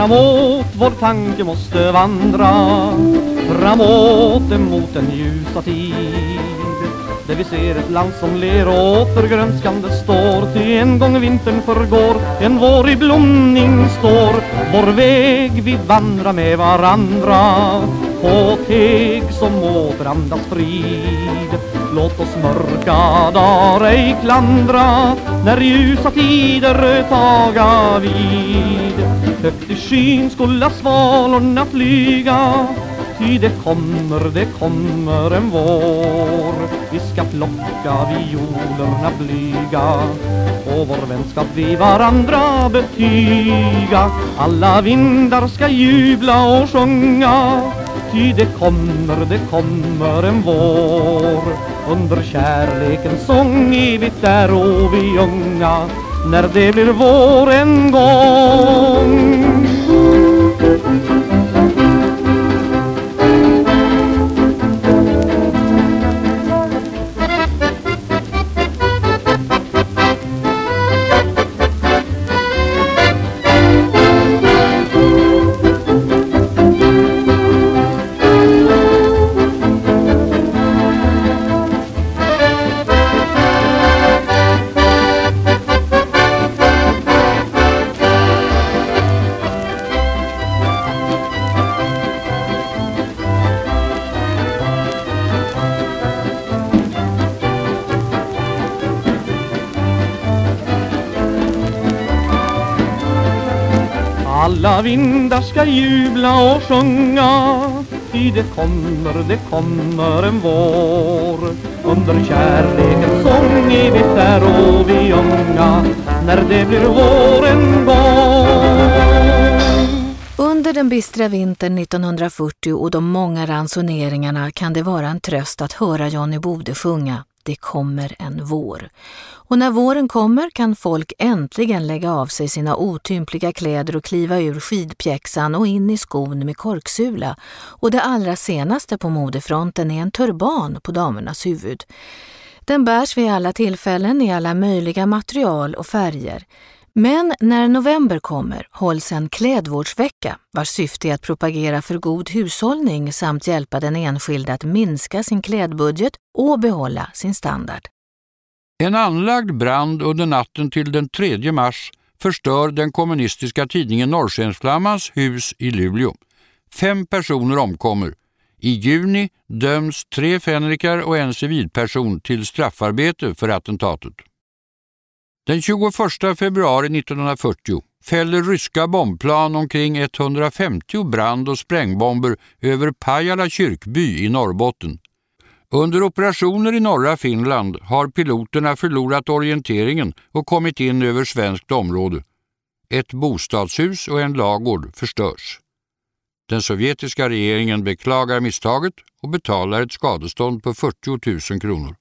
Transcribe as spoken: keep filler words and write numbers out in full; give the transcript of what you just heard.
Framåt vår tanke måste vandra, framåt emot en ljusa tid, där vi ser ett land som ler och återgrönskande står. Till en gång vintern förgår, en vår i blomning står. Vår väg vi vandrar med varandra, på teg som återandas frid. Låt oss mörka dagar ej klandra, när ljusa tider taga vid. Högt i skyn skola svalorna flyga, ty det kommer, det kommer en vår. Vi ska plocka violerna blyga, och vår vänskap vi varandra betyga. Alla vindar ska jubla och sjunga, ty det kommer, det kommer en vår. Under kärlekens sång evigt är och vi unga, när det blir vår en gång. Alla vindar ska jubla och sjunga, ty det kommer, det kommer en vår. Under kärlekens sång evigt är och vi unga, när det blir vår en gång. Under den bistra vintern nittonhundrafyrtio och de många ransoneringarna kan det vara en tröst att höra Johnny Bode sjunga "Det kommer en vår". Och när våren kommer kan folk äntligen lägga av sig sina otympliga kläder och kliva ur skidpjäxan och in i skon med korksula. Och det allra senaste på modefronten är en turban på damernas huvud. Den bärs vid alla tillfällen i alla möjliga material och färger. Men när november kommer hålls en klädvårdsvecka vars syfte är att propagera för god hushållning samt hjälpa den enskilda att minska sin klädbudget och behålla sin standard. En anlagd brand under natten till den tredje mars förstör den kommunistiska tidningen Norrskensflammans hus i Luleå. Fem personer omkommer. I juni döms tre fänrikar och en civilperson till straffarbete för attentatet. Den tjugoförsta februari nittonhundrafyrtio fäller ryska bombplan omkring etthundrafemtio brand- och sprängbomber över Pajala kyrkby i Norrbotten. Under operationer i norra Finland har piloterna förlorat orienteringen och kommit in över svenskt område. Ett bostadshus och en lagård förstörs. Den sovjetiska regeringen beklagar misstaget och betalar ett skadestånd på fyrtio tusen kronor.